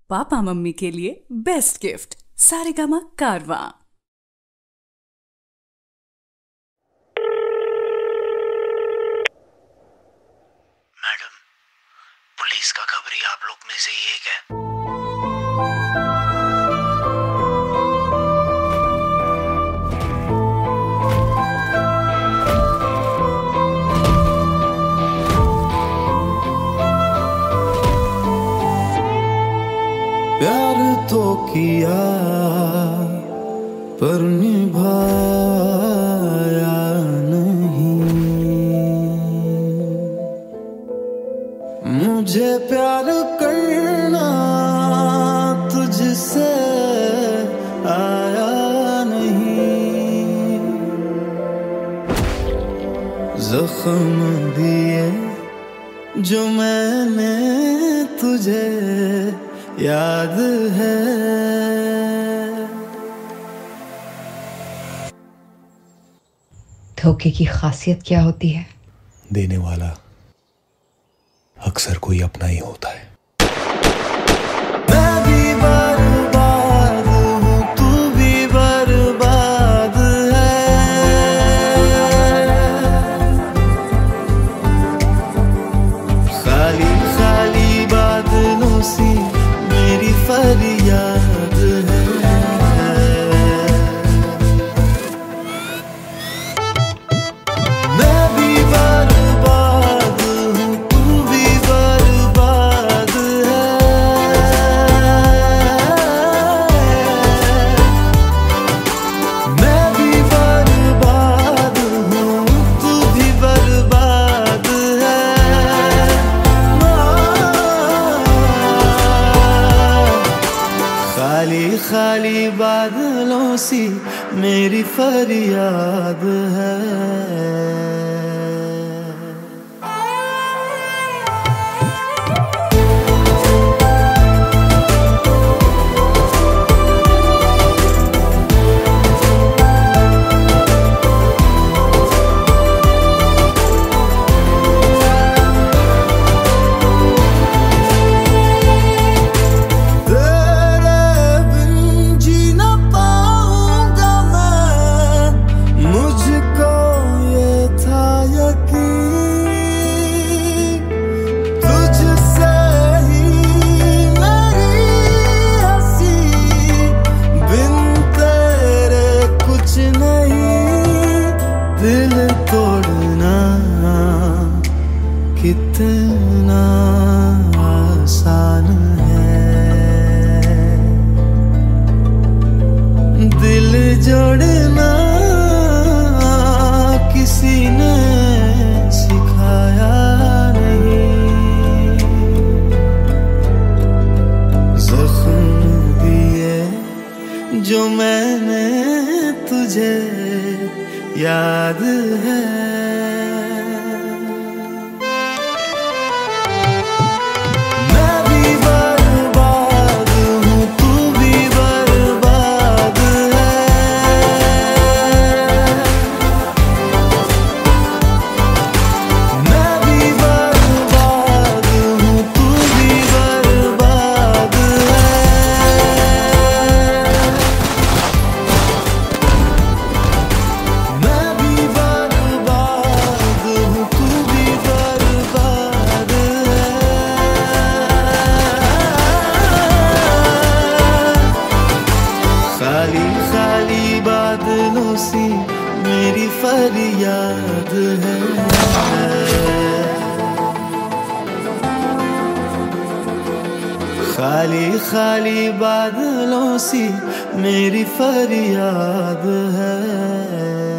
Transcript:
Papa mummy के लिए best gift Saregama कारवां। Madam, police का खबरी आप लोग में से ही एक है। प्यार तो किया पर निभाया नहीं। मुझे प्यार करना तुझसे आया नहीं। जख्म दिए जो मैंने तुझे याद है। धोखे की खासियत क्या होती है? देने वाला अक्सर कोई अपना ही होता है। मैं भी बर्बाद हूँ, तू भी बर्बाद है। खाली खाली बादलों सी मेरी फरियाद है। मैं भी बर्बाद हूँ, तू भी बर्बाद है। मैं भी बर्बाद हूँ, तू भी बर्बाद है। खाली खाली बादलों सी मेरी फरियाद है। दिल तोड़ना कितना आसान है, दिल जोड़ना किसी ने सिखाया नहीं। जख्म दिए जो मैंने तुझे याद है। मैं भी बर्बाद हूँ, तू भी बर्बाद है। मैं भी बर्बाद हूँ, तू भी बर्बाद है। मैं भी बर्बाद हूँ, तू भी बर्बाद है। खाली खाली बादलों सी मेरी फरियाद है। खाली खाली बादलों सी मेरी फरियाद है।